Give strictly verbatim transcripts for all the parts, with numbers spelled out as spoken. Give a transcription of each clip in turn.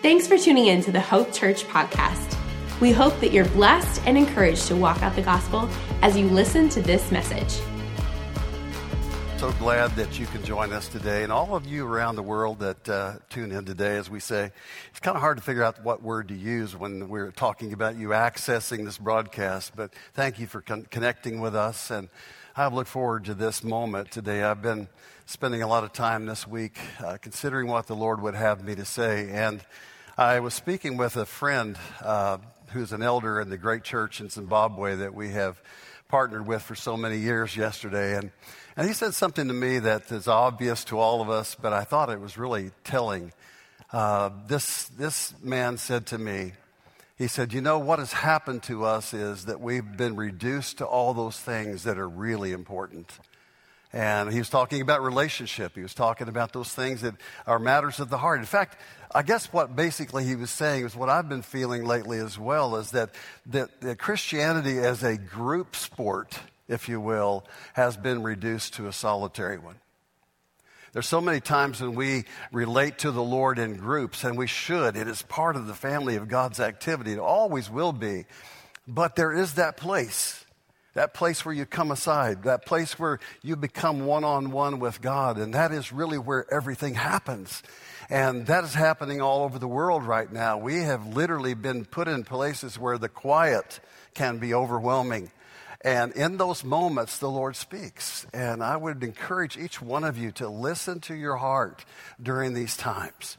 Thanks for tuning in to the Hope Church podcast. We hope that you're blessed and encouraged to walk out the gospel as you listen to this message. So glad that you can join us today, and all of you around the world that uh, tune in today. As we say, it's kind of hard to figure out what word to use when we're talking about you accessing this broadcast, but thank you for con- connecting with us, and I look forward to this moment today. I've been spending a lot of time this week uh, considering what the Lord would have me to say, and I was speaking with a friend uh, who's an elder in the great church in Zimbabwe that we have partnered with for so many years yesterday, and And he said something to me that is obvious to all of us, but I thought it was really telling. Uh, this, this man said to me, he said, you know, what has happened to us is that we've been reduced to all those things that are really important. And he was talking about relationship. He was talking about those things that are matters of the heart. In fact, I guess what basically he was saying is what I've been feeling lately as well, is that, that, that Christianity as a group sport, if you will, has been reduced to a solitary one. There's so many times when we relate to the Lord in groups, and we should. It is part of the family of God's activity. It always will be. But there is that place, that place where you come aside, that place where you become one-on-one with God, and that is really where everything happens. And that is happening all over the world right now. We have literally been put in places where the quiet can be overwhelming. And in those moments, the Lord speaks. And I would encourage each one of you to listen to your heart during these times.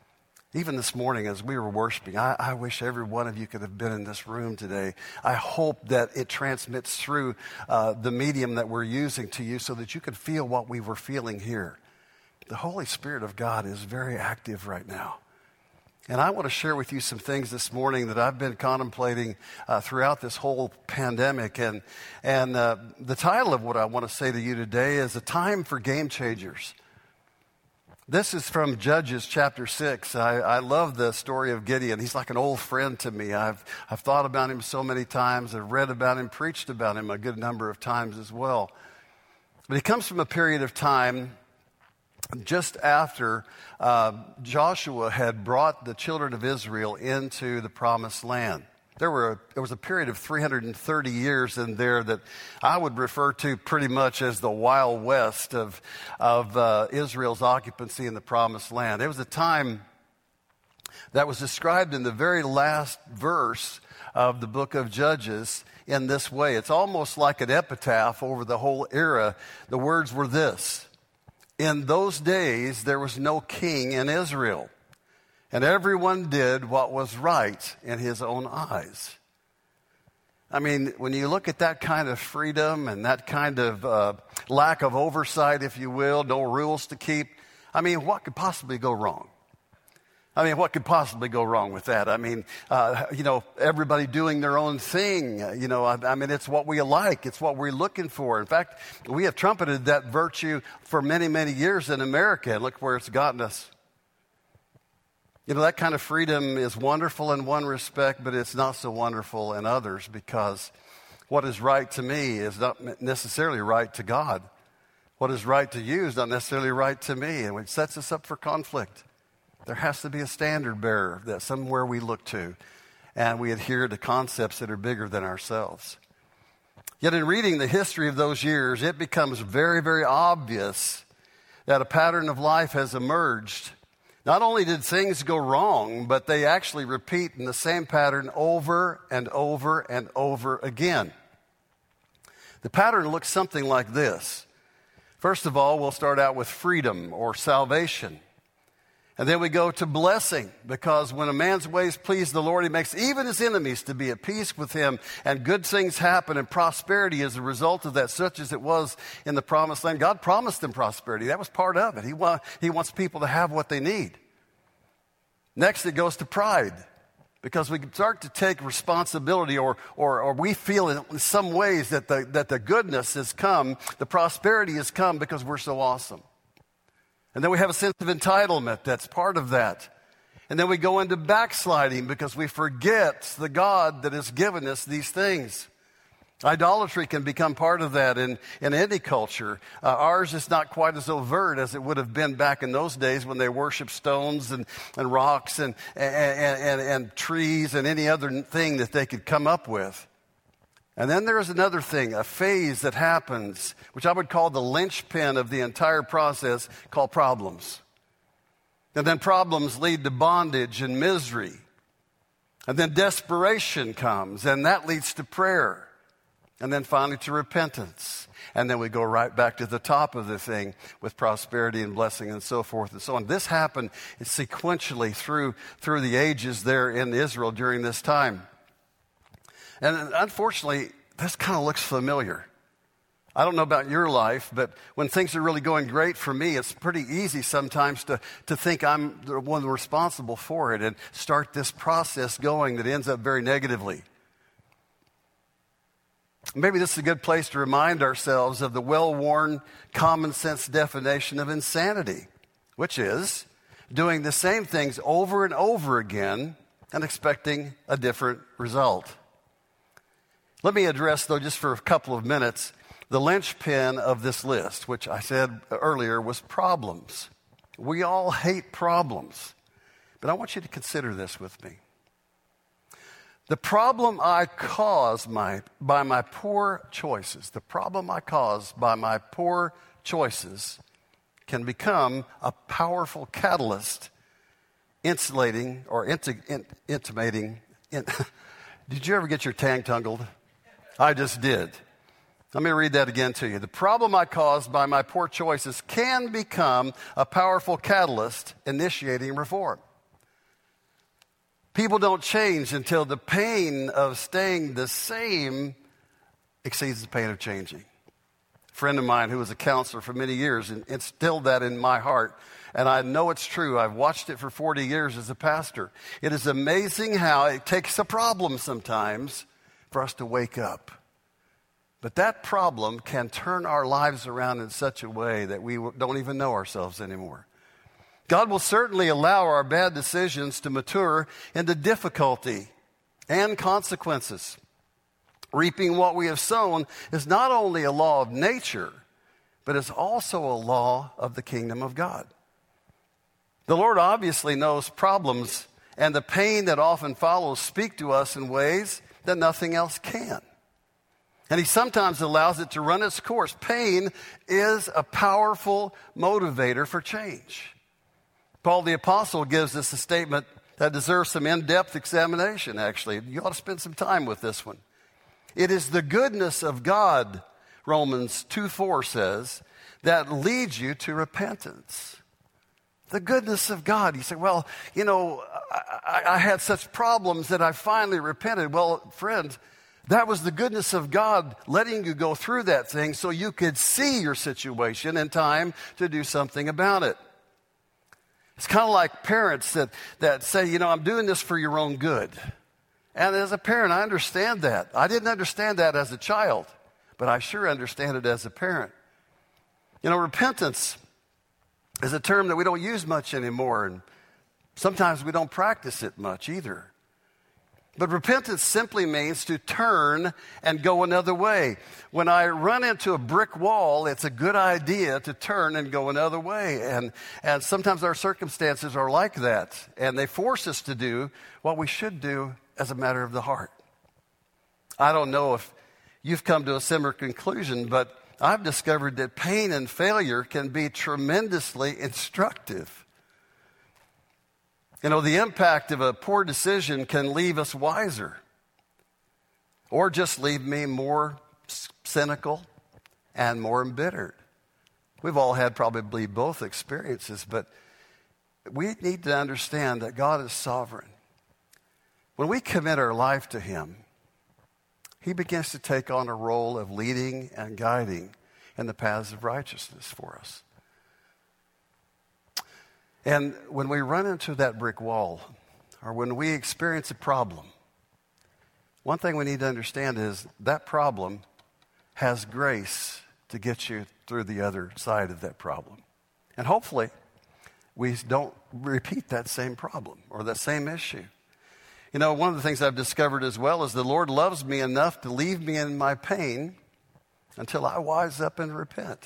Even this morning as we were worshiping, I, I wish every one of you could have been in this room today. I hope that it transmits through uh, the medium that we're using to you so that you could feel what we were feeling here. The Holy Spirit of God is very active right now. And I want to share with you some things this morning that I've been contemplating uh, throughout this whole pandemic. And, and uh, the title of what I want to say to you today is A Time for Game Changers. This is from Judges chapter six. I, I love the story of Gideon. He's like an old friend to me. I've, I've thought about him so many times. I've read about him, preached about him a good number of times as well. But he comes from a period of time just after uh, Joshua had brought the children of Israel into the promised land. There were a, there was a period of three hundred thirty years in there that I would refer to pretty much as the Wild West of, of uh, Israel's occupancy in the promised land. It was a time that was described in the very last verse of the book of Judges in this way. It's almost like an epitaph over the whole era. The words were this: in those days, there was no king in Israel, and everyone did what was right in his own eyes. I mean, when you look at that kind of freedom and that kind of uh, lack of oversight, if you will, no rules to keep, I mean, what could possibly go wrong? I mean, what could possibly go wrong with that? I mean, uh, you know, everybody doing their own thing. You know, I, I mean, it's what we like. It's what we're looking for. In fact, we have trumpeted that virtue for many, many years in America. And look where it's gotten us. You know, that kind of freedom is wonderful in one respect, but it's not so wonderful in others, because what is right to me is not necessarily right to God. What is right to you is not necessarily right to me, and it sets us up for conflict. There has to be a standard bearer that somewhere we look to, and we adhere to concepts that are bigger than ourselves. Yet in reading the history of those years, it becomes very, very obvious that a pattern of life has emerged. Not only did things go wrong, but they actually repeat in the same pattern over and over and over again. The pattern looks something like this. First of all, we'll start out with freedom or salvation. And then we go to blessing, because when a man's ways please the Lord, he makes even his enemies to be at peace with him, and good things happen, and prosperity is a result of that, such as it was in the promised land. God promised them prosperity. That was part of it. He, wa- he wants people to have what they need. Next, it goes to pride, because we start to take responsibility, or, or, or we feel in some ways that the, that the goodness has come, the prosperity has come because we're so awesome. And then we have a sense of entitlement that's part of that. And then we go into backsliding because we forget the God that has given us these things. Idolatry can become part of that in, in any culture. Uh, ours is not quite as overt as it would have been back in those days when they worshiped stones and, and rocks and, and, and, and trees and any other thing that they could come up with. And then there's another thing, a phase that happens, which I would call the linchpin of the entire process, called problems. And then problems lead to bondage and misery. And then desperation comes, and that leads to prayer. And then finally to repentance. And then we go right back to the top of the thing with prosperity and blessing and so forth and so on. This happened sequentially through, through the ages there in Israel during this time. And unfortunately, this kind of looks familiar. I don't know about your life, but when things are really going great for me, it's pretty easy sometimes to, to think I'm the one responsible for it and start this process going that ends up very negatively. Maybe this is a good place to remind ourselves of the well-worn common sense definition of insanity, which is doing the same things over and over again and expecting a different result. Let me address, though, just for a couple of minutes, the linchpin of this list, which I said earlier was problems. We all hate problems, but I want you to consider this with me. The problem I cause my, by my poor choices, the problem I cause by my poor choices can become a powerful catalyst insulating or inti- in, intimating. In, did you ever get your tongue tangled? I just did. Let me read that again to you. The problem I caused by my poor choices can become a powerful catalyst initiating reform. People don't change until the pain of staying the same exceeds the pain of changing. A friend of mine who was a counselor for many years instilled that in my heart, and I know it's true. I've watched it for forty years as a pastor. It is amazing how it takes a problem sometimes for us to wake up. But that problem can turn our lives around in such a way that we don't even know ourselves anymore. God will certainly allow our bad decisions to mature into difficulty and consequences. Reaping what we have sown is not only a law of nature, but it's also a law of the kingdom of God. The Lord obviously knows problems and the pain that often follows speak to us in ways that nothing else can. And he sometimes allows it to run its course. Pain is a powerful motivator for change. Paul the Apostle gives us a statement that deserves some in-depth examination, actually. You ought to spend some time with this one. It is the goodness of God, Romans two four says, that leads you to repentance. The goodness of God. You say, well, you know, I, I had such problems that I finally repented. Well, friend, that was the goodness of God letting you go through that thing so you could see your situation in time to do something about it. It's kind of like parents that, that say, you know, I'm doing this for your own good. And as a parent, I understand that. I didn't understand that as a child, but I sure understand it as a parent. You know, repentance is a term that we don't use much anymore, and sometimes we don't practice it much either. But repentance simply means to turn and go another way. When I run into a brick wall, it's a good idea to turn and go another way. And, and sometimes our circumstances are like that, and they force us to do what we should do as a matter of the heart. I don't know if you've come to a similar conclusion, but I've discovered that pain and failure can be tremendously instructive. You know, the impact of a poor decision can leave us wiser or just leave me more cynical and more embittered. We've all had probably both experiences, but we need to understand that God is sovereign. When we commit our life to Him, He begins to take on a role of leading and guiding in the paths of righteousness for us. And when we run into that brick wall, or when we experience a problem, one thing we need to understand is that problem has grace to get you through the other side of that problem. And hopefully, we don't repeat that same problem or that same issue. You know, one of the things I've discovered as well is the Lord loves me enough to leave me in my pain until I wise up and repent.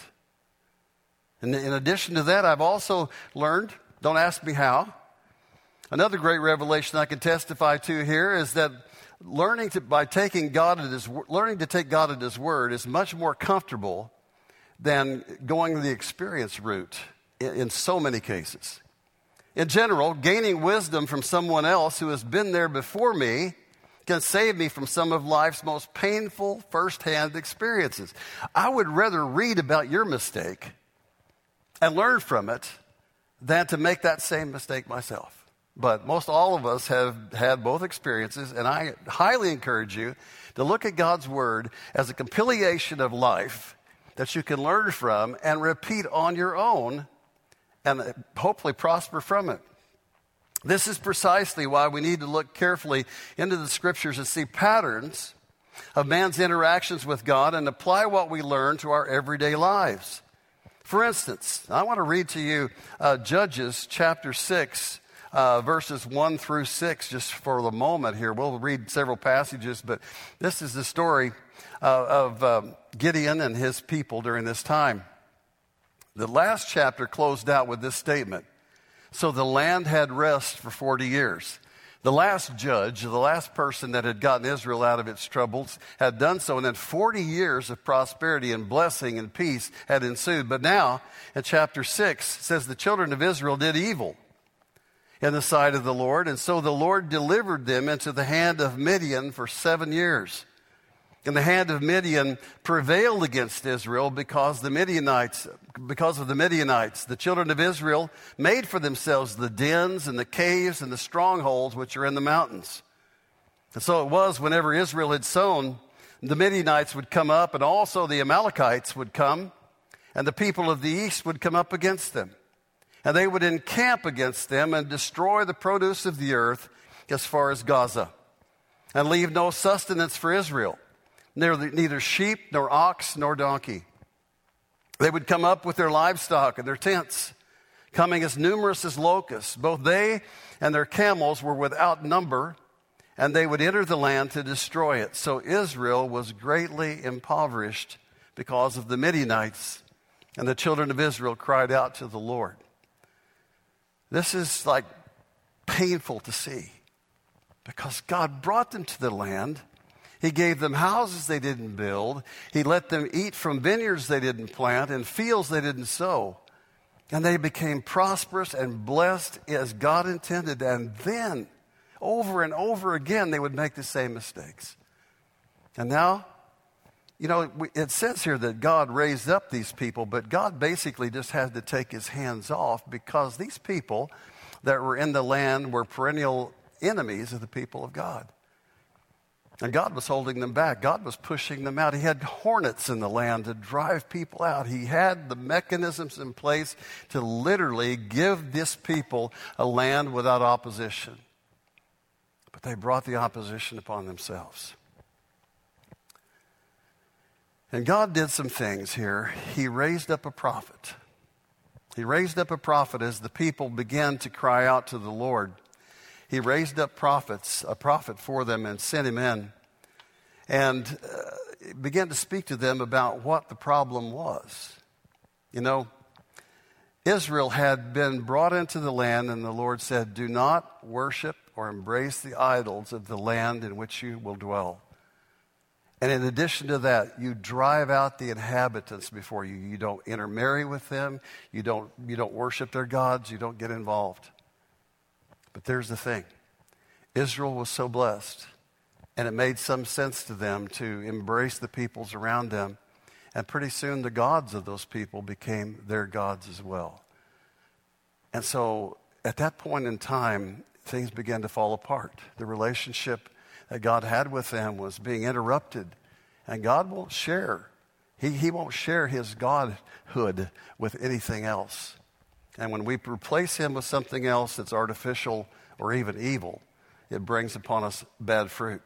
And in addition to that, I've also learned, don't ask me how, another great revelation I can testify to here is that learning to, by taking God at His, learning to take God at His word is much more comfortable than going the experience route in, in so many cases. In general, gaining wisdom from someone else who has been there before me can save me from some of life's most painful firsthand experiences. I would rather read about your mistake and learn from it than to make that same mistake myself. But most all of us have had both experiences, and I highly encourage you to look at God's Word as a compilation of life that you can learn from and repeat on your own and hopefully prosper from it. This is precisely why we need to look carefully into the Scriptures and see patterns of man's interactions with God and apply what we learn to our everyday lives. For instance, I want to read to you uh, Judges chapter six, uh, verses one through six, just for the moment here. We'll read several passages, but this is the story uh, of um, Gideon and his people during this time. The last chapter closed out with this statement. So the land had rest for forty years. The last judge, the last person that had gotten Israel out of its troubles, had done so. And then forty years of prosperity and blessing and peace had ensued. But now, in chapter six, it says the children of Israel did evil in the sight of the Lord. And so the Lord delivered them into the hand of Midian for seven years. And the hand of Midian prevailed against Israel because the Midianites, because of the Midianites, the children of Israel made for themselves the dens and the caves and the strongholds which are in the mountains. And so it was whenever Israel had sown, the Midianites would come up, and also the Amalekites would come, and the people of the east would come up against them. And they would encamp against them and destroy the produce of the earth as far as Gaza, and leave no sustenance for Israel. Neither sheep, nor ox, nor donkey. They would come up with their livestock and their tents, coming as numerous as locusts. Both they and their camels were without number, and they would enter the land to destroy it. So Israel was greatly impoverished because of the Midianites, and the children of Israel cried out to the Lord. This is like painful to see, because God brought them to the land. He gave them houses they didn't build. He let them eat from vineyards they didn't plant and fields they didn't sow. And they became prosperous and blessed as God intended. And then, over and over again, they would make the same mistakes. And now, you know, it says here that God raised up these people, but God basically just had to take His hands off, because these people that were in the land were perennial enemies of the people of God. And God was holding them back. God was pushing them out. He had hornets in the land to drive people out. He had the mechanisms in place to literally give this people a land without opposition. But they brought the opposition upon themselves. And God did some things here. He raised up a prophet. He raised up a prophet as the people began to cry out to the Lord. He raised up prophets, a prophet for them, and sent him in and uh, began to speak to them about what the problem was. You know, Israel had been brought into the land, and the Lord said, do not worship or embrace the idols of the land in which you will dwell. And in addition to that, you drive out the inhabitants before you. You don't intermarry with them. You don't, you don't worship their gods. You don't get involved. But there's the thing. Israel was so blessed, and it made some sense to them to embrace the peoples around them. And pretty soon the gods of those people became their gods as well. And so at that point in time, things began to fall apart. The relationship that God had with them was being interrupted. And God won't share. He, he won't share His godhood with anything else. And when we replace Him with something else that's artificial or even evil, it brings upon us bad fruit.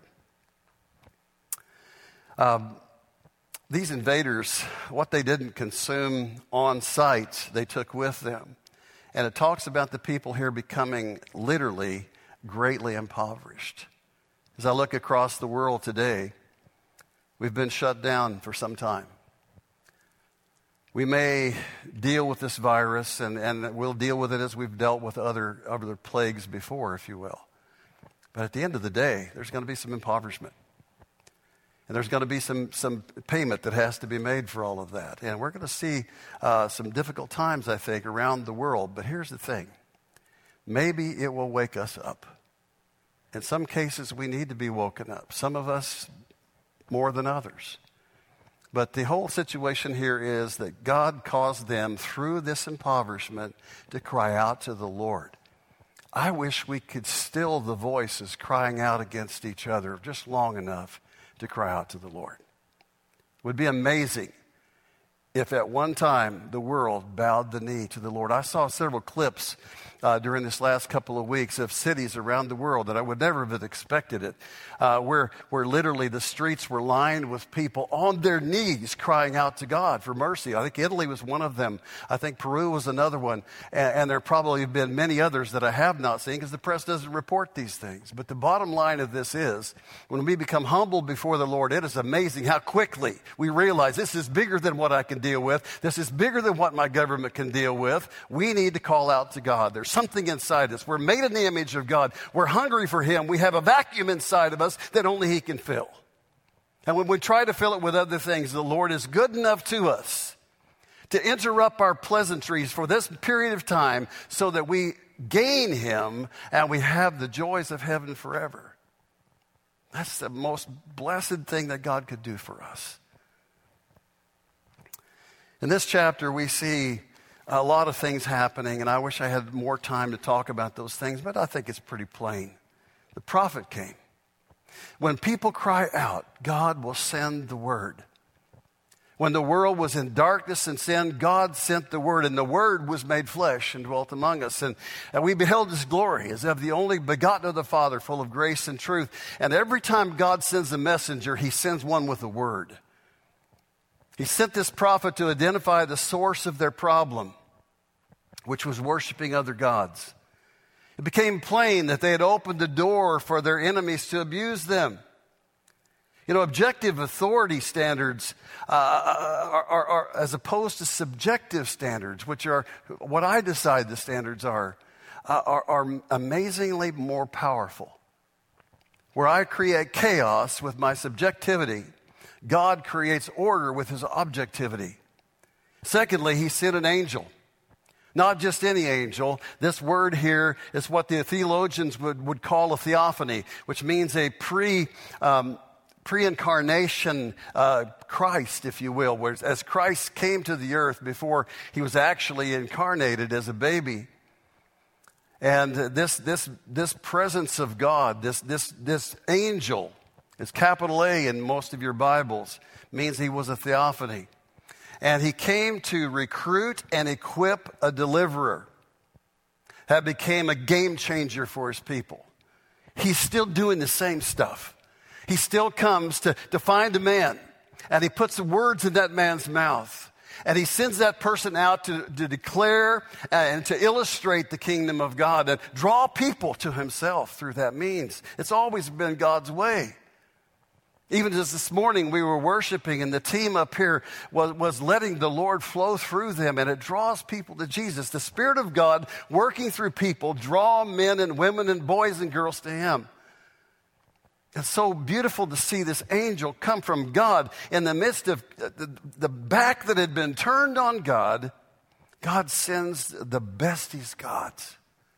Um, these invaders, what they didn't consume on site, they took with them. And it talks about the people here becoming literally greatly impoverished. As I look across the world today, we've been shut down for some time. We may deal with this virus, and, and we'll deal with it as we've dealt with other, other plagues before, if you will. But at the end of the day, there's going to be some impoverishment. And there's going to be some, some payment that has to be made for all of that. And we're going to see uh, some difficult times, I think, around the world. But here's the thing. Maybe it will wake us up. In some cases, we need to be woken up. Some of us more than others. But the whole situation here is that God caused them, through this impoverishment, to cry out to the Lord. I wish we could still the voices crying out against each other just long enough to cry out to the Lord. It would be amazing if at one time the world bowed the knee to the Lord. I saw several clips uh, during this last couple of weeks of cities around the world that I would never have expected it, uh, where, where literally the streets were lined with people on their knees crying out to God for mercy. I think Italy was one of them. I think Peru was another one. And, and there probably have been many others that I have not seen because the press doesn't report these things. But the bottom line of this is, when we become humble before the Lord, it is amazing how quickly we realize this is bigger than what I can deal with. This is bigger than what my government can deal with. We need to call out to God. There's something inside us. We're made in the image of God. We're hungry for Him. We have a vacuum inside of us that only He can fill. And when we try to fill it with other things, the Lord is good enough to us to interrupt our pleasantries for this period of time so that we gain Him and we have the joys of heaven forever. That's the most blessed thing that God could do for us. In this chapter, we see a lot of things happening, and I wish I had more time to talk about those things, but I think it's pretty plain. The prophet came. When people cry out, God will send the word. When the world was in darkness and sin, God sent the word, and the word was made flesh and dwelt among us. And, and we beheld His glory as of the only begotten of the Father, full of grace and truth. And every time God sends a messenger, He sends one with a word. He sent this prophet to identify the source of their problem, which was worshiping other gods. It became plain that they had opened the door for their enemies to abuse them. You know, objective authority standards uh, are, are, are, as opposed to subjective standards, which are what I decide the standards are, uh, are, are amazingly more powerful. Where I create chaos with my subjectivity, God creates order with His objectivity. Secondly, He sent an angel. Not just any angel. This word here is what the theologians would, would call a theophany, which means a pre, um, pre-incarnation uh, Christ, if you will. Whereas as Christ came to the earth before He was actually incarnated as a baby. And this, this, this presence of God, this, this, this angel, it's capital A in most of your Bibles, means He was a theophany. And He came to recruit and equip a deliverer that became a game changer for His people. He's still doing the same stuff. He still comes to, to find a man, and He puts the words in that man's mouth. And He sends that person out to, to declare and to illustrate the kingdom of God and draw people to Himself through that means. It's always been God's way. Even as this morning we were worshiping, and the team up here was, was letting the Lord flow through them, and it draws people to Jesus. The Spirit of God working through people draw men and women and boys and girls to Him. It's so beautiful to see this angel come from God in the midst of the, the back that had been turned on God. God sends the best He's got.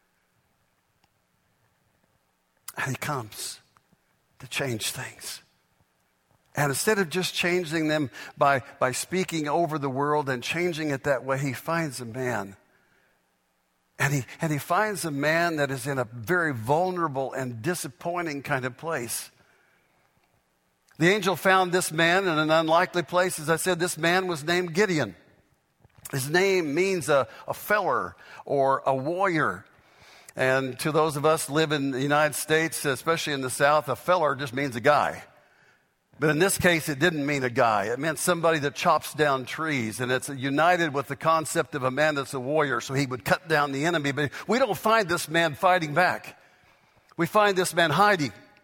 And He comes to change things. And instead of just changing them by, by speaking over the world and changing it that way, He finds a man. And he, and he finds a man that is in a very vulnerable and disappointing kind of place. The angel found this man in an unlikely place. As I said, this man was named Gideon. His name means a, a feller or a warrior. And to those of us who live in the United States, especially in the South, a feller just means a guy. But in this case, it didn't mean a guy. It meant somebody that chops down trees. And it's united with the concept of a man that's a warrior. So he would cut down the enemy. But we don't find this man fighting back. We find this man hiding.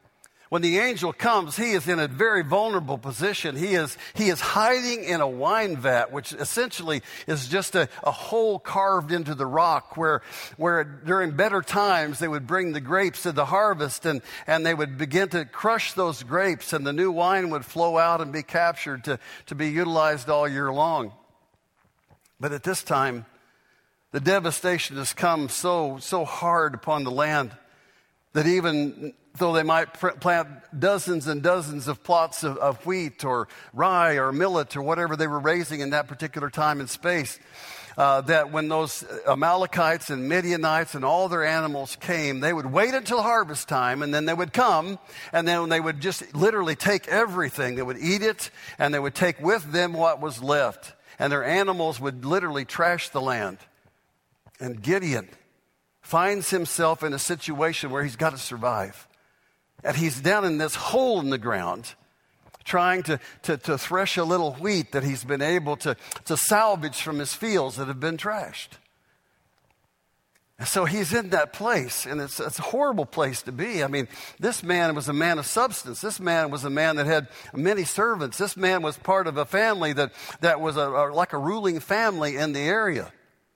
When the angel comes, he is in a very vulnerable position. He is, he is hiding in a wine vat, which essentially is just a, a hole carved into the rock where, where during better times they would bring the grapes to the harvest and, and they would begin to crush those grapes and the new wine would flow out and be captured to, to be utilized all year long. But at this time, the devastation has come so, so hard upon the land that even though they might plant dozens and dozens of plots of, of wheat or rye or millet or whatever they were raising in that particular time and space, uh, that when those Amalekites and Midianites and all their animals came, they would wait until harvest time and then they would come and then they would just literally take everything. They would eat it and they would take with them what was left. And their animals would literally trash the land. And Gideon finds himself in a situation where he's got to survive. And he's down in this hole in the ground trying to, to, to thresh a little wheat that he's been able to, to salvage from his fields that have been trashed. And so he's in that place, and it's, it's a horrible place to be. I mean, this man was a man of substance. This man was a man that had many servants. This man was part of a family that, that was a, a, like a ruling family in the area.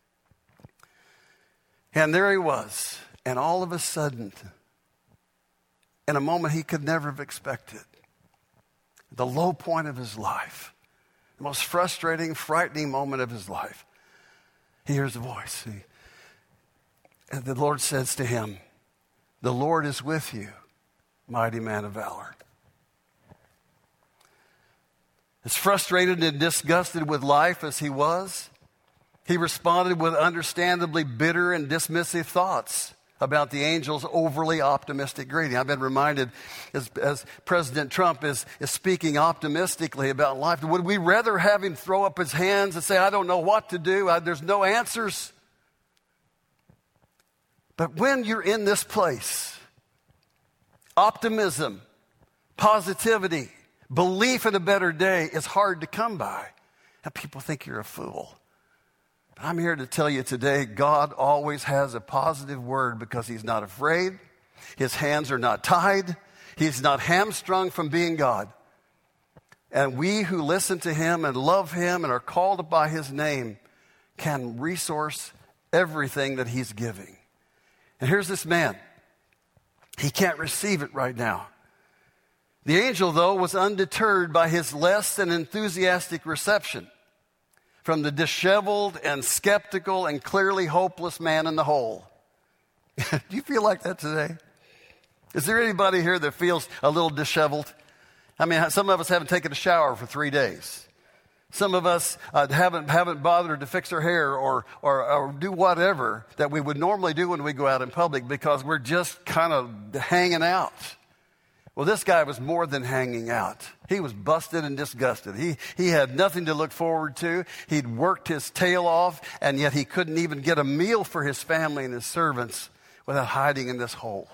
And there he was, and all of a sudden, in a moment he could never have expected, the low point of his life, the most frustrating, frightening moment of his life, he hears a voice. He, and the Lord says to him, "The Lord is with you, mighty man of valor." As frustrated and disgusted with life as he was, he responded with understandably bitter and dismissive thoughts about the angel's overly optimistic greeting. I've been reminded as, as President Trump is, is speaking optimistically about life, would we rather have him throw up his hands and say, "I don't know what to do, I, there's no answers"? But when you're in this place, optimism, positivity, belief in a better day is hard to come by. And people think you're a fool. But I'm here to tell you today, God always has a positive word because he's not afraid. His hands are not tied. He's not hamstrung from being God. And we who listen to him and love him and are called by his name can resource everything that he's giving. And here's this man. He can't receive it right now. The angel, though, was undeterred by his less than enthusiastic reception from the disheveled and skeptical and clearly hopeless man in the hole. Do you feel like that today? Is there anybody here that feels a little disheveled? I mean, some of us haven't taken a shower for three days. Some of us uh, haven't haven't bothered to fix our hair or, or or do whatever that we would normally do when we go out in public because we're just kind of hanging out. Well, this guy was more than hanging out. He was busted and disgusted. He, he had nothing to look forward to. He'd worked his tail off, and yet he couldn't even get a meal for his family and his servants without hiding in this hole.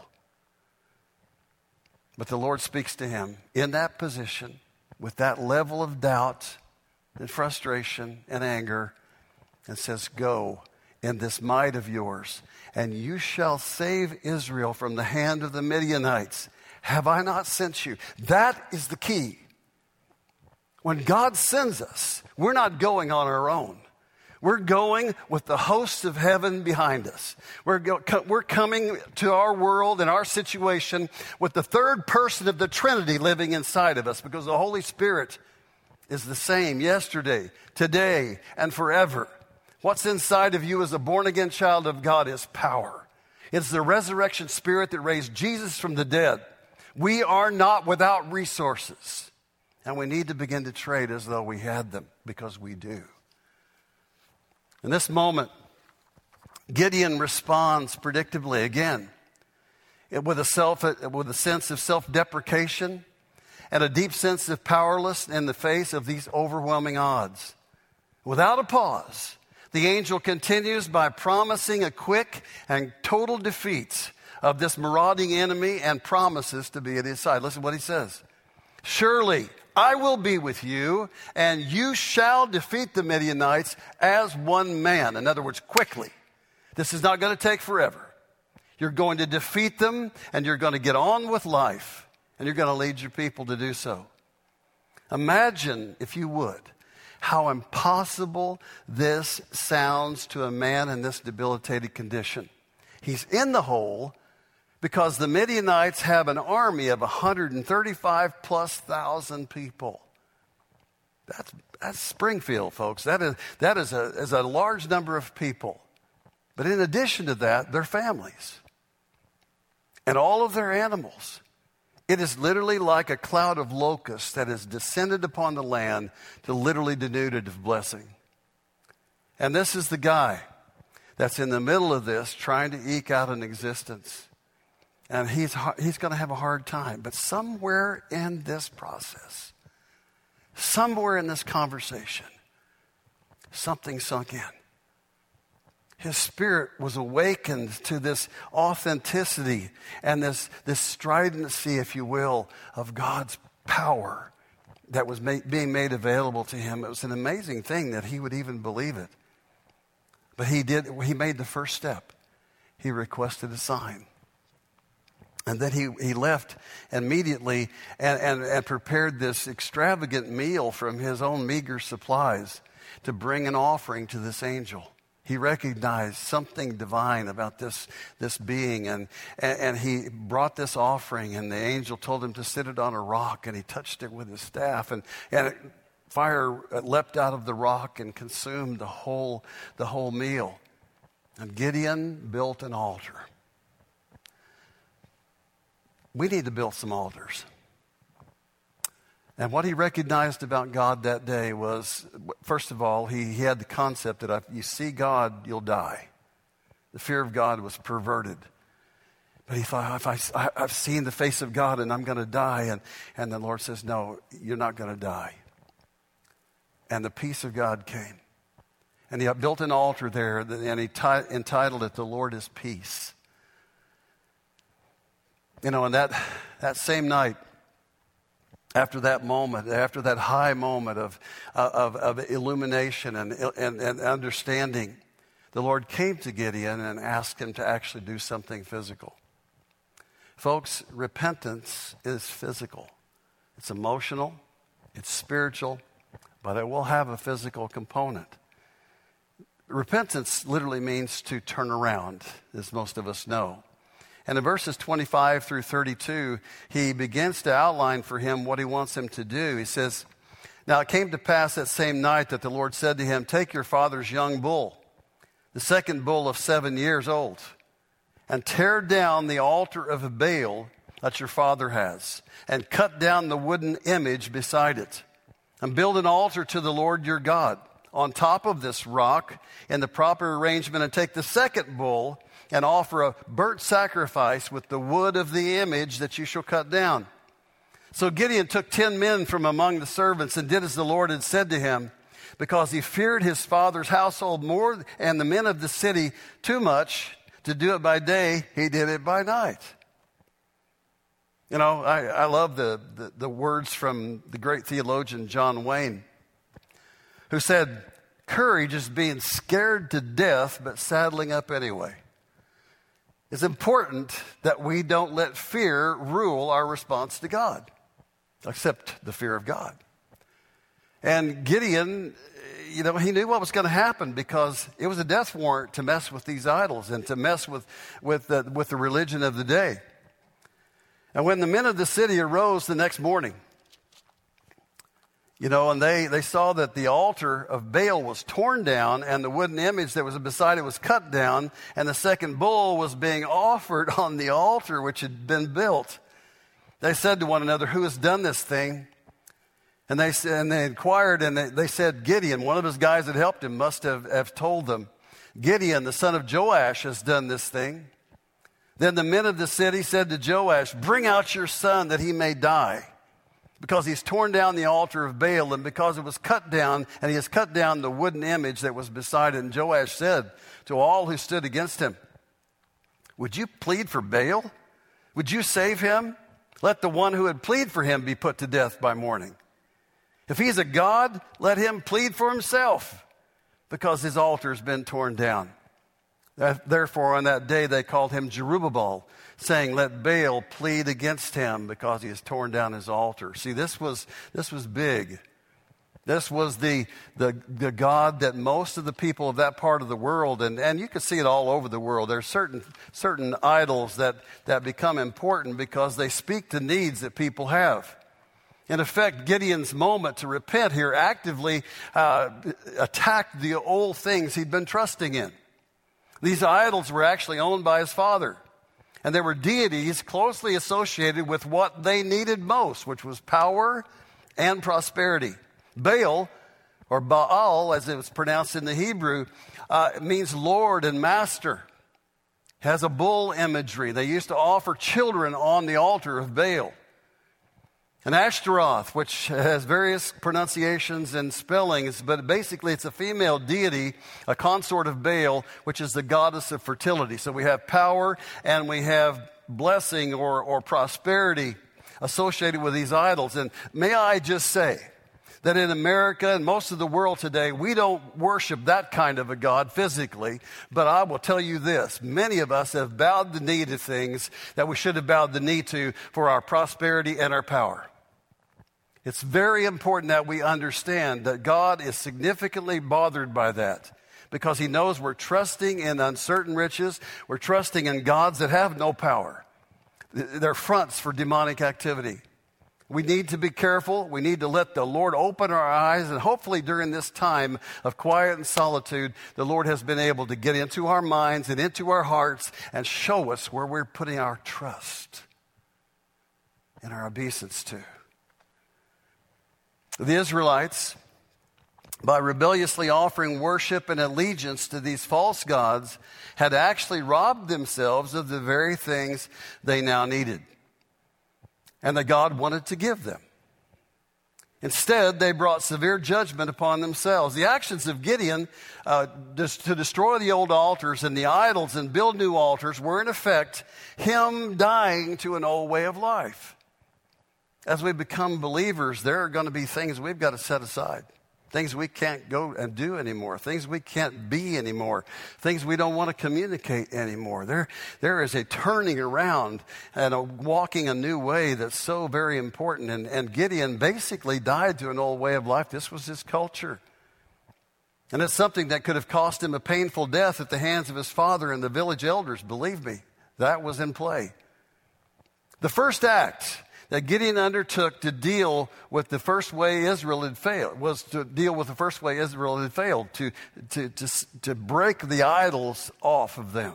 But the Lord speaks to him in that position with that level of doubt and frustration and anger and says, "Go in this might of yours, and you shall save Israel from the hand of the Midianites. Have I not sent you?" That is the key. When God sends us, we're not going on our own. We're going with the hosts of heaven behind us. We're, go, we're coming to our world and our situation with the third person of the Trinity living inside of us because the Holy Spirit is the same yesterday, today, and forever. What's inside of you as a born-again child of God is power. It's the resurrection spirit that raised Jesus from the dead. We are not without resources, and we need to begin to trade as though we had them, because we do. In this moment, Gideon responds predictably again with a, self, with a sense of self-deprecation and a deep sense of powerlessness in the face of these overwhelming odds. Without a pause, the angel continues by promising a quick and total defeat of this marauding enemy and promises to be at his side. Listen to what he says. "Surely I will be with you, and you shall defeat the Midianites as one man." In other words, quickly. This is not going to take forever. You're going to defeat them, and you're going to get on with life. and you're going to lead your people to do so. Imagine, if you would, how impossible this sounds to a man in this debilitated condition. He's in the hole because the Midianites have an army of one hundred thirty-five plus thousand people. That's, that's Springfield, folks. That is, that is a, is a large number of people. But in addition to that, their families and all of their animals. It is literally like a cloud of locusts that has descended upon the land to literally denude it of blessing. And this is the guy that's in the middle of this trying to eke out an existence. And he's, he's going to have a hard time. But somewhere in this process, somewhere in this conversation, something sunk in. His spirit was awakened to this authenticity and this, this stridency, if you will, of God's power that was ma- being made available to him. It was an amazing thing that he would even believe it. But he did. He made the first step. He requested a sign. And then he, he left immediately and, and, and prepared this extravagant meal from his own meager supplies to bring an offering to this angel. He recognized something divine about this, this being, and, and, and he brought this offering, and the angel told him to sit it on a rock, and he touched it with his staff, and, and it, fire leapt out of the rock and consumed the whole, the whole meal. And Gideon built an altar. We need to build some altars. And what he recognized about God that day was, first of all, he, he had the concept that if you see God, you'll die. The fear of God was perverted. But he thought, if I, I've seen the face of God and I'm going to die. And, and the Lord says, no, you're not going to die. And the peace of God came. And he built an altar there, and he t- entitled it, "The Lord is Peace." You know, and that, that same night, after that moment, after that high moment of, of, of illumination and, and, and understanding, the Lord came to Gideon and asked him to actually do something physical. Folks, repentance is physical. It's emotional, it's spiritual, but it will have a physical component. Repentance literally means to turn around, as most of us know. And in verses twenty-five through thirty-two, he begins to outline for him what he wants him to do. He says, "Now it came to pass that same night that the Lord said to him, 'Take your father's young bull, the second bull of seven years old, and tear down the altar of Baal that your father has, and cut down the wooden image beside it, and build an altar to the Lord your God on top of this rock in the proper arrangement, and take the second bull and offer a burnt sacrifice with the wood of the image that you shall cut down.' So Gideon took ten men from among the servants and did as the Lord had said to him, because he feared his father's household more and the men of the city too much to do it by day. He did it by night." You know, I, I love the, the, the words from the great theologian John Wayne, who said, "Courage is being scared to death but saddling up anyway." It's important that we don't let fear rule our response to God, except the fear of God. And Gideon, you know, he knew what was going to happen because it was a death warrant to mess with these idols and to mess with, with, the, with the religion of the day. And when the men of the city arose the next morning, you know, and they, they saw that the altar of Baal was torn down and the wooden image that was beside it was cut down, and the second bull was being offered on the altar which had been built. They said to one another, "Who has done this thing?" And they, and they inquired, and they, they said, "Gideon," one of his guys that helped him, must have, have told them. "Gideon, the son of Joash, has done this thing." Then the men of the city said to Joash, "Bring out your son that he may die, because he's torn down the altar of Baal, and because it was cut down, and he has cut down the wooden image that was beside it." And Joash said to all who stood against him, "Would you plead for Baal? Would you save him? Let the one who would plead for him be put to death by morning. If he's a god, let him plead for himself, because his altar has been torn down." Therefore, on that day they called him Jerubbaal, saying, let Baal plead against him because he has torn down his altar. See, this was, this was big. This was the, the, the God that most of the people of that part of the world, and, and you can see it all over the world, there's certain, certain idols that, that become important because they speak to needs that people have. In effect, Gideon's moment to repent here actively uh, attacked the old things he'd been trusting in. These idols were actually owned by his father, and they were deities closely associated with what they needed most, which was power and prosperity. Baal, or Baal, as it was pronounced in the Hebrew, uh, means Lord and Master. It has a bull imagery. They used to offer children on the altar of Baal. And Ashtaroth, which has various pronunciations and spellings, but basically it's a female deity, a consort of Baal, which is the goddess of fertility. So we have power and we have blessing or, or prosperity associated with these idols. And may I just say that in America and most of the world today, we don't worship that kind of a God physically, but I will tell you this, many of us have bowed the knee to things that we should have bowed the knee to for our prosperity and our power. It's very important that we understand that God is significantly bothered by that because he knows we're trusting in uncertain riches. We're trusting in gods that have no power. They're fronts for demonic activity. We need to be careful. We need to let the Lord open our eyes, and hopefully during this time of quiet and solitude, the Lord has been able to get into our minds and into our hearts and show us where we're putting our trust and our obeisance to. The Israelites, by rebelliously offering worship and allegiance to these false gods, had actually robbed themselves of the very things they now needed and that God wanted to give them. Instead, they brought severe judgment upon themselves. The actions of Gideon uh, to destroy the old altars and the idols and build new altars were in effect him dying to an old way of life. As we become believers, there are going to be things we've got to set aside. Things we can't go and do anymore. Things we can't be anymore. Things we don't want to communicate anymore. There, there is a turning around and a walking a new way that's so very important. And, and Gideon basically died to an old way of life. This was his culture. And it's something that could have cost him a painful death at the hands of his father and the village elders. Believe me, that was in play. The first act that Gideon undertook to deal with the first way Israel had failed, was to deal with the first way Israel had failed, to, to, to, to break the idols off of them.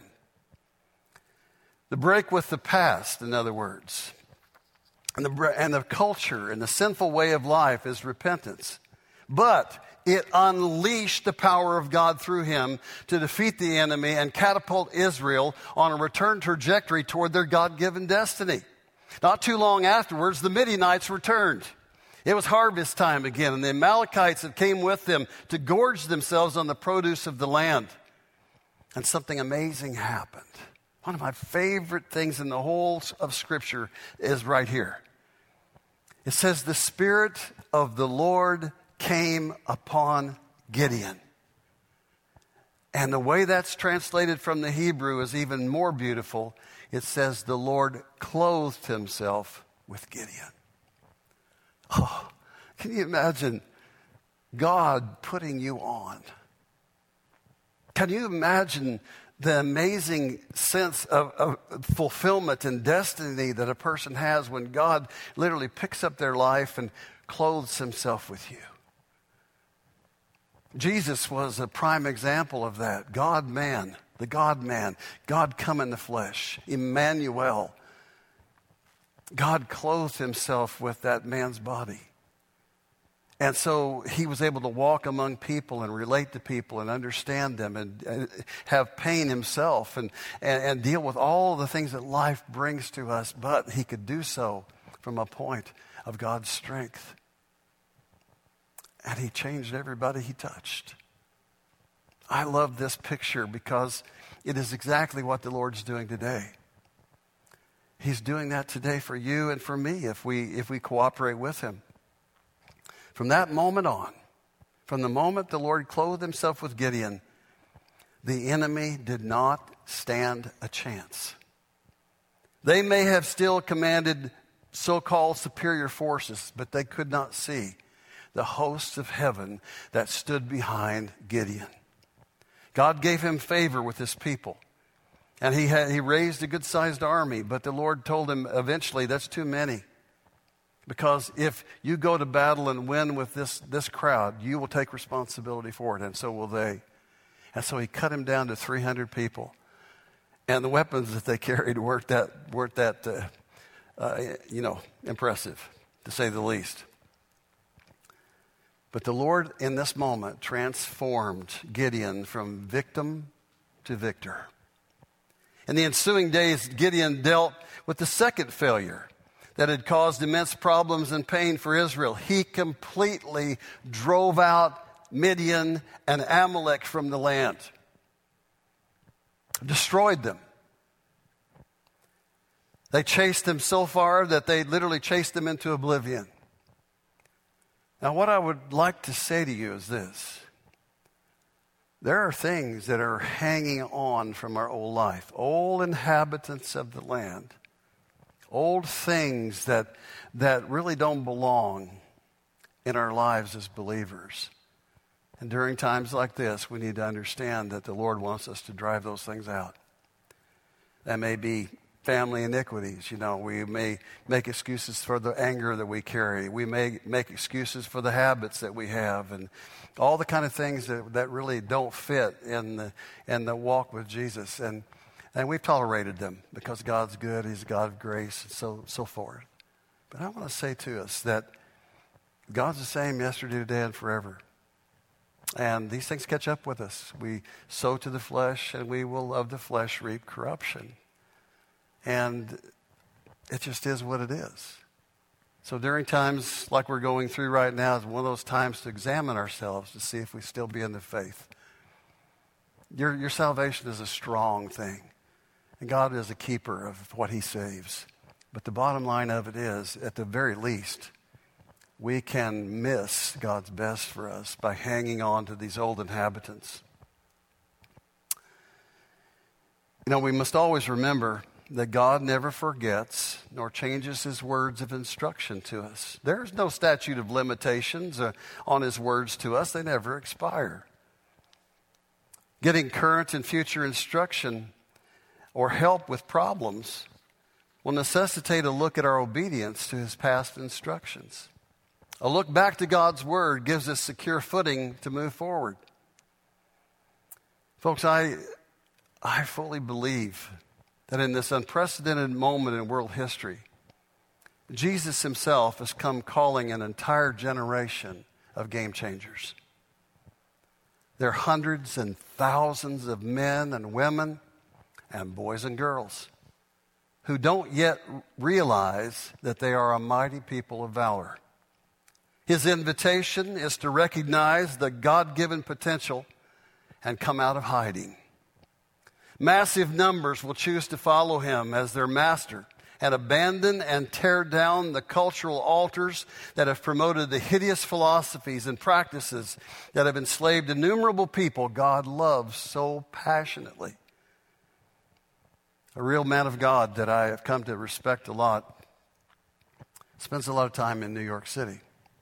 The break with the past, in other words. And the, and the culture and the sinful way of life is repentance. But it unleashed the power of God through him to defeat the enemy and catapult Israel on a return trajectory toward their God-given destiny. Not too long afterwards, the Midianites returned. It was harvest time again, and the Amalekites that came with them to gorge themselves on the produce of the land. And something amazing happened. One of my favorite things in the whole of Scripture is right here. It says, the Spirit of the Lord came upon Gideon. And the way that's translated from the Hebrew is even more beautiful. It says the Lord clothed himself with Gideon. Oh, can you imagine God putting you on? Can you imagine the amazing sense of, of fulfillment and destiny that a person has when God literally picks up their life and clothes himself with you? Jesus was a prime example of that. God-man. The God-man, God come in the flesh, Emmanuel. God clothed himself with that man's body. And so he was able to walk among people and relate to people and understand them and, and have pain himself and, and, and deal with all the things that life brings to us. But he could do so from a point of God's strength. And he changed everybody he touched. I love this picture because it is exactly what the Lord's doing today. He's doing that today for you and for me if we if we cooperate with him. From that moment on, from the moment the Lord clothed himself with Gideon, the enemy did not stand a chance. They may have still commanded so-called superior forces, but they could not see the hosts of heaven that stood behind Gideon. God gave him favor with his people, and he had, he raised a good-sized army, but the Lord told him eventually, that's too many. Because if you go to battle and win with this, this crowd, you will take responsibility for it, and so will they. And so he cut him down to three hundred people. And the weapons that they carried weren't that, weren't that uh, uh, you know, impressive, to say the least. But the Lord, in this moment, transformed Gideon from victim to victor. In the ensuing days, Gideon dealt with the second failure that had caused immense problems and pain for Israel. He completely drove out Midian and Amalek from the land, destroyed them. They chased them so far that they literally chased them into oblivion. Now, what I would like to say to you is this. There are things that are hanging on from our old life, old inhabitants of the land, old things that, that really don't belong in our lives as believers. And during times like this, we need to understand that the Lord wants us to drive those things out. That may be family iniquities. You know, we may make excuses for the anger that we carry. We may make excuses for the habits that we have, and all the kind of things that, that really don't fit in the in the walk with Jesus. And and we've tolerated them because God's good. He's a God of grace, and so so forth. But I want to say to us that God's the same yesterday, today, and forever. And these things catch up with us. We sow to the flesh, and we will of the flesh reap corruption. And it just is what it is. So during times like we're going through right now is one of those times to examine ourselves to see if we still be in the faith. Your, your salvation is a strong thing. And God is a keeper of what he saves. But the bottom line of it is, at the very least, we can miss God's best for us by hanging on to these old inhabitants. You know, we must always remember that God never forgets nor changes his words of instruction to us. There's no statute of limitations uh, on his words to us. They never expire. Getting current and future instruction or help with problems will necessitate a look at our obedience to his past instructions. A look back to God's word gives us secure footing to move forward. Folks, I, I fully believe that in this unprecedented moment in world history, Jesus himself has come calling an entire generation of game changers. There are hundreds and thousands of men and women and boys and girls who don't yet realize that they are a mighty people of valor. His invitation is to recognize the God-given potential and come out of hiding. Massive numbers will choose to follow him as their master and abandon and tear down the cultural altars that have promoted the hideous philosophies and practices that have enslaved innumerable people God loves so passionately. A real man of God that I have come to respect a lot spends a lot of time in New York City.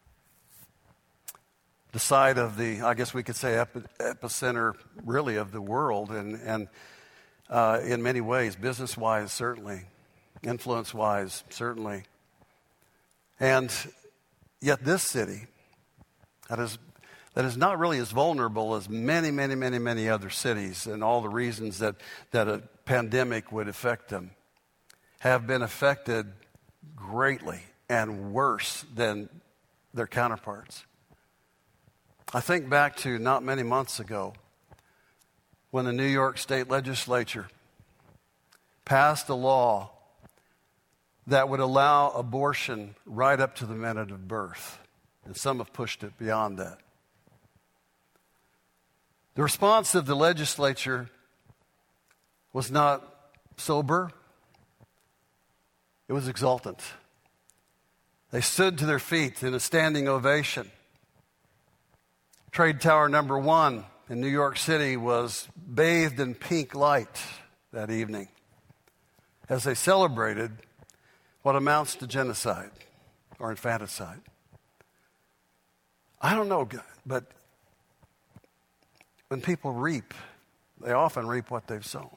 The site of the, I guess we could say, epi- epicenter really of the world, and, and uh, in many ways, business-wise, certainly, influence-wise, certainly. And yet this city, that is, that is not really as vulnerable as many, many, many, many other cities, and all the reasons that, that a pandemic would affect them, have been affected greatly and worse than their counterparts. I think back to not many months ago when the New York State Legislature passed a law that would allow abortion right up to the minute of birth. And some have pushed it beyond that. The response of the legislature was not sober. It was exultant. They stood to their feet in a standing ovation. Trade Tower number one in New York City was bathed in pink light that evening as they celebrated what amounts to genocide or infanticide. I don't know, but when people reap, they often reap what they've sown.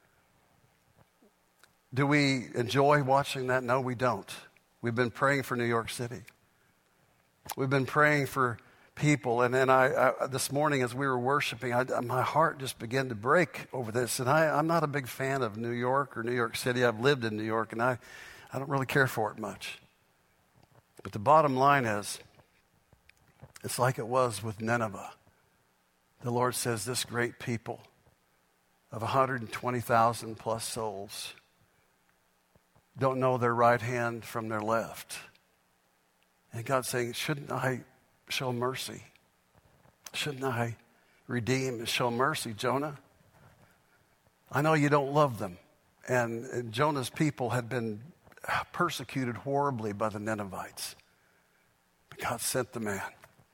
Do we enjoy watching that? No, we don't. We've been praying for New York City. We've been praying for people. And then I, I this morning as we were worshiping, I, my heart just began to break over this. And I, I'm not a big fan of New York or New York City. I've lived in New York, and I, I don't really care for it much. But the bottom line is, it's like it was with Nineveh. The Lord says this great people of one hundred twenty thousand plus souls don't know their right hand from their left. And God's saying, shouldn't I show mercy? Shouldn't I redeem and show mercy, Jonah? I know you don't love them. And, and Jonah's people had been persecuted horribly by the Ninevites. But God sent the man.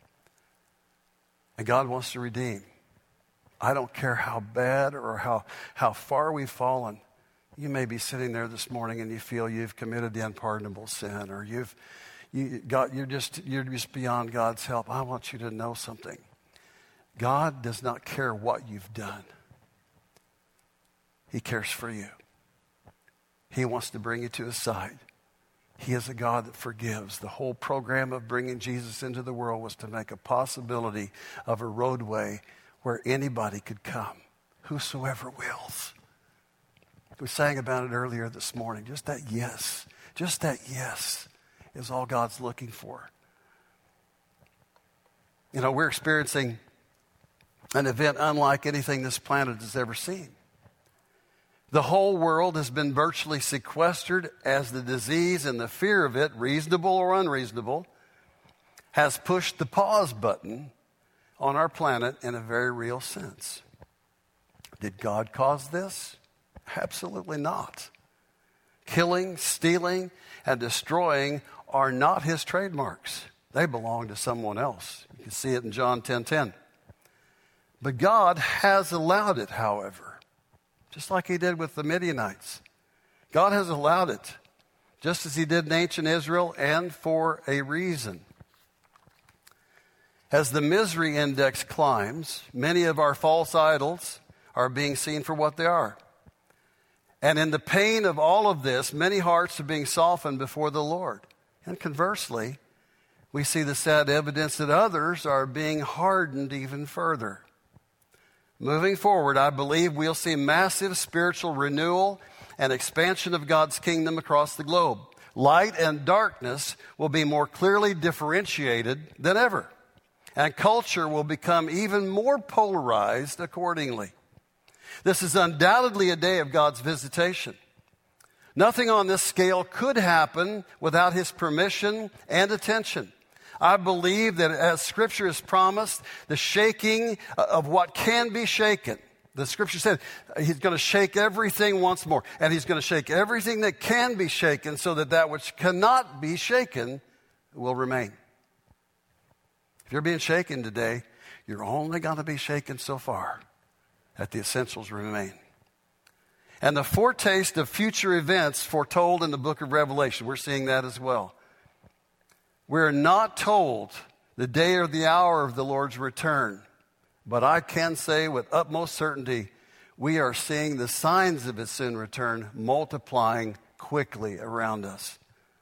And God wants to redeem. I don't care how bad or how, how far we've fallen. You may be sitting there this morning and you feel you've committed the unpardonable sin, or you've you got you're just you're just beyond God's help. I want you to know something. God does not care what you've done. He cares for you. He wants to bring you to his side. He is a God that forgives. The whole program of bringing Jesus into the world was to make a possibility of a roadway where anybody could come, whosoever wills. We sang about it earlier this morning. Just that yes, just that yes is all God's looking for. You know, we're experiencing an event unlike anything this planet has ever seen. The whole world has been virtually sequestered as the disease and the fear of it, reasonable or unreasonable, has pushed the pause button on our planet in a very real sense. Did God cause this? Absolutely not. Killing, stealing, and destroying are not his trademarks. They belong to someone else. You can see it in John ten ten. But God has allowed it, however, just like he did with the Midianites. God has allowed it, just as he did in ancient Israel, and for a reason. As the misery index climbs, many of our false idols are being seen for what they are. And in the pain of all of this, many hearts are being softened before the Lord. And conversely, we see the sad evidence that others are being hardened even further. Moving forward, I believe we'll see massive spiritual renewal and expansion of God's kingdom across the globe. Light and darkness will be more clearly differentiated than ever. And culture will become even more polarized accordingly. This is undoubtedly a day of God's visitation. Nothing on this scale could happen without his permission and attention. I believe that as Scripture has promised, the shaking of what can be shaken. The Scripture said he's going to shake everything once more. And he's going to shake everything that can be shaken so that that which cannot be shaken will remain. If you're being shaken today, you're only going to be shaken so far that the essentials remain. And the foretaste of future events foretold in the book of Revelation, we're seeing that as well. We're not told the day or the hour of the Lord's return, but I can say with utmost certainty, we are seeing the signs of his soon return multiplying quickly around us.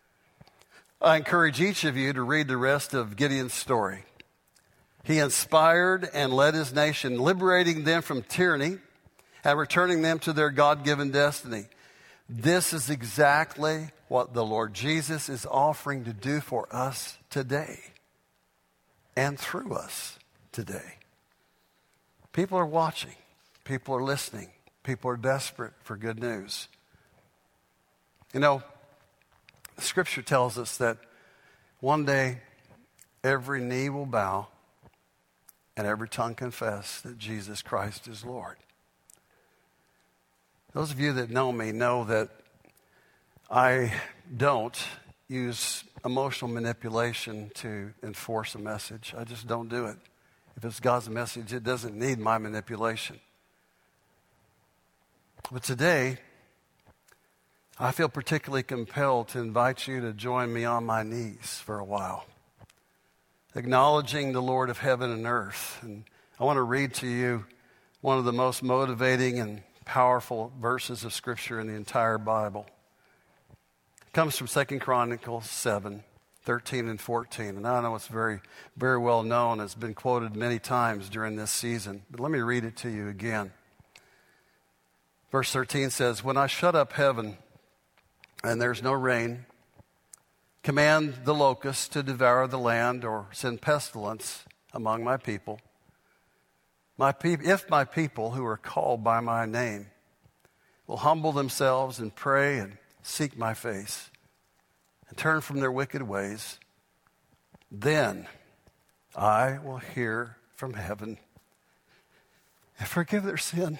I encourage each of you to read the rest of Gideon's story. He inspired and led his nation, liberating them from tyranny and returning them to their God-given destiny. This is exactly what the Lord Jesus is offering to do for us today and through us today. People are watching. People are listening. People are desperate for good news. You know, the Scripture tells us that one day every knee will bow and every tongue confess that Jesus Christ is Lord. Those of you that know me know that I don't use emotional manipulation to enforce a message. I just don't do it. If it's God's message, it doesn't need my manipulation. But today, I feel particularly compelled to invite you to join me on my knees for a while, acknowledging the Lord of heaven and earth. And I want to read to you one of the most motivating and powerful verses of Scripture in the entire Bible. It comes from Second Chronicles seven, thirteen and fourteen. And I know it's very, very well known. It's been quoted many times during this season. But let me read it to you again. Verse thirteen says, "When I shut up heaven and there's no rain, command the locusts to devour the land or send pestilence among my people, my pe- if my people who are called by my name will humble themselves and pray and seek my face and turn from their wicked ways, then I will hear from heaven and forgive their sin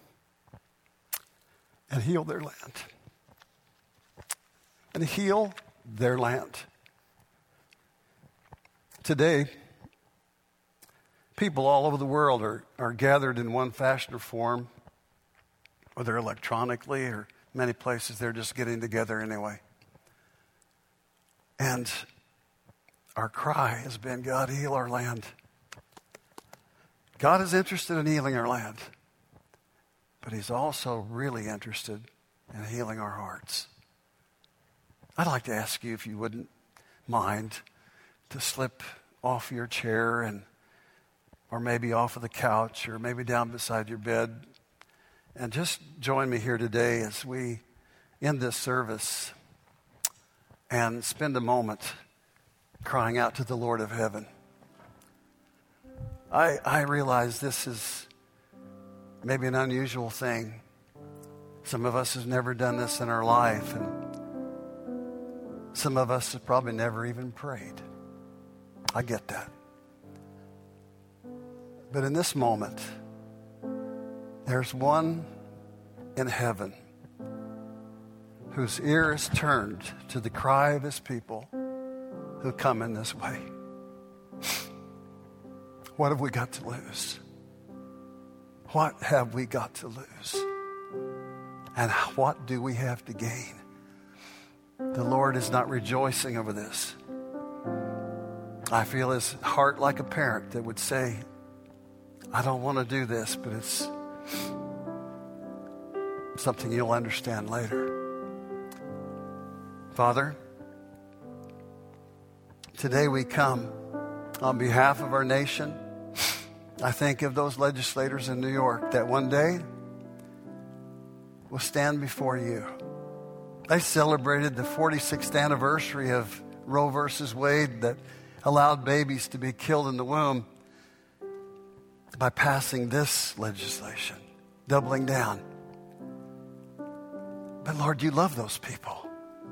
and heal their land." And heal their land. Today, people all over the world are, are gathered in one fashion or form, whether electronically or many places they're just getting together anyway. And our cry has been, God, heal our land. God is interested in healing our land, but he's also really interested in healing our hearts. I'd like to ask you, if you wouldn't mind, to slip off your chair and or maybe off of the couch or maybe down beside your bed and just join me here today as we end this service and spend a moment crying out to the Lord of heaven. I, I realize this is maybe an unusual thing. Some of us have never done this in our life, and some of us have probably never even prayed. I get that. But in this moment, there's one in heaven whose ear is turned to the cry of his people who come in this way. What have we got to lose? What have we got to lose? And what do we have to gain? The Lord is not rejoicing over this. I feel his heart like a parent that would say, I don't want to do this, but it's something you'll understand later. Father, today we come on behalf of our nation. I think of those legislators in New York that one day will stand before you. They celebrated the forty-sixth anniversary of Roe versus Wade that allowed babies to be killed in the womb by passing this legislation, doubling down. But Lord, you love those people.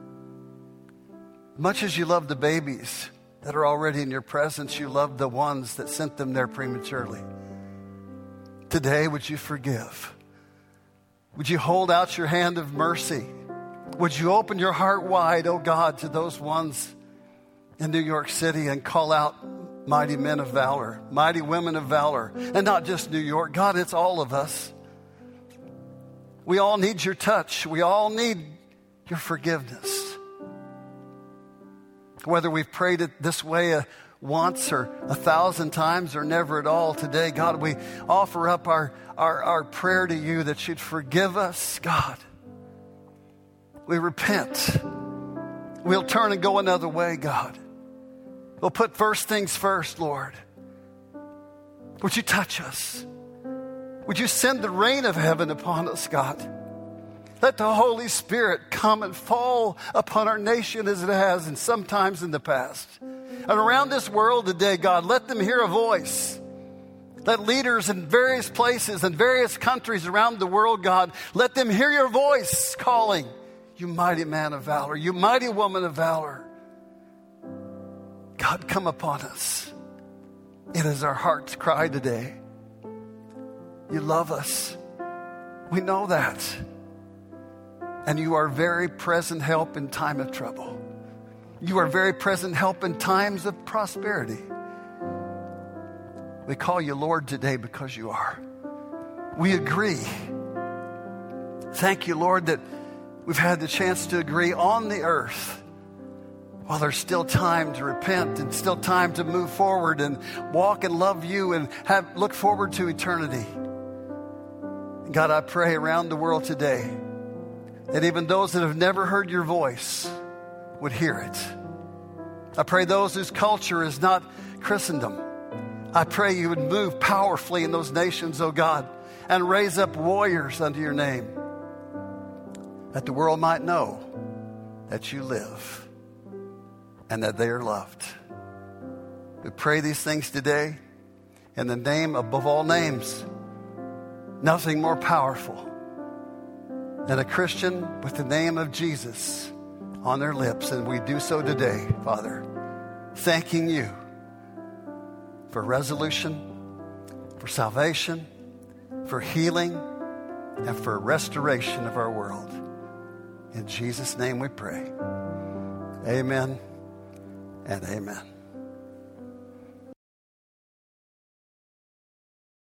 Much as you love the babies that are already in your presence, you love the ones that sent them there prematurely. Today, would you forgive? Would you hold out your hand of mercy? Would you open your heart wide, oh God, to those ones in New York City and call out mighty men of valor, mighty women of valor, and not just New York. God, it's all of us. We all need your touch. We all need your forgiveness. Whether we've prayed it this way uh, once or a thousand times or never at all today, God, we offer up our, our, our prayer to you that you'd forgive us, God. We repent. We'll turn and go another way, God. We'll put first things first, Lord. Would you touch us? Would you send the rain of heaven upon us, God? Let the Holy Spirit come and fall upon our nation as it has and sometimes in the past. And around this world today, God, let them hear a voice. Let leaders in various places and various countries around the world, God, let them hear your voice calling, you mighty man of valor, you mighty woman of valor. God, come upon us. It is our heart's cry today. You love us. We know that. And you are very present help in time of trouble. You are very present help in times of prosperity. We call you Lord today because you are. We agree. Thank you, Lord, that we've had the chance to agree on the earth while there's still time to repent and still time to move forward and walk and love you and have look forward to eternity. God, I pray around the world today that even those that have never heard your voice would hear it. I pray those whose culture is not Christendom, I pray you would move powerfully in those nations, oh God, and raise up warriors unto your name, that the world might know that you live and that they are loved. We pray these things today in the name above all names. Nothing more powerful than a Christian with the name of Jesus on their lips. And we do so today, Father, thanking you for resolution, for salvation, for healing, and for restoration of our world. In Jesus' name we pray. Amen and amen.